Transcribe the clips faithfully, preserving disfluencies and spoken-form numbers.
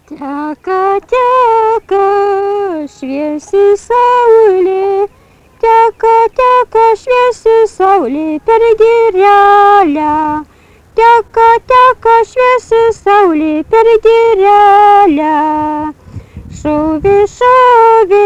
Teka, teka, šviesi saulė, teka, teka, šviesi saulė per girelę. Teka, teka, šviesi saulė per girelę. Šovė, šovė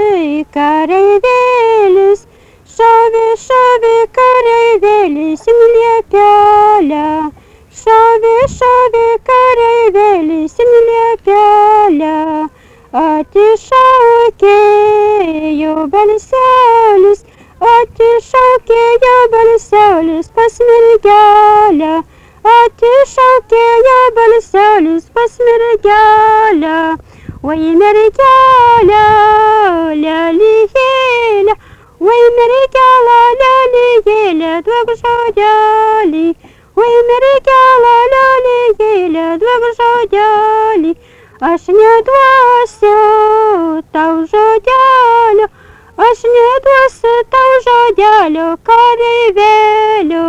kareivėlis, šovė, šovė kareivėlis į liepelę. Šovė, šovė kareivėlis į liepelę. Atišaukė jo balselis, atišaukė jo balselis pas mergelę. Atišaukė jo balselis pas mergelę. Oi mergelė, lelijėlė, oi mergelė, lelijėlė, duok žodelį. Oi mergelė, lelijėlė, duok žodelį. Aš neduosiu tau žodelio, aš neduosiu tau žodelio, kareivėlio.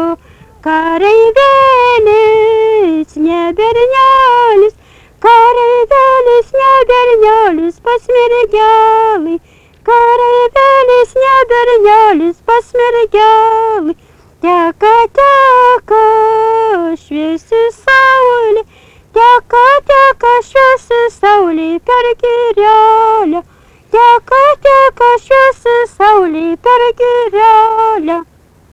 Kareivelis, ne bernelis, kareivelis, ne bernelis pas mergelį. Kareivelis, ne bernelis pas mergelį. Teka, teka, šviesi saulė, teka, teka, šviesi saulė per girelę. Teka, teka, šviesi saulė per girelę.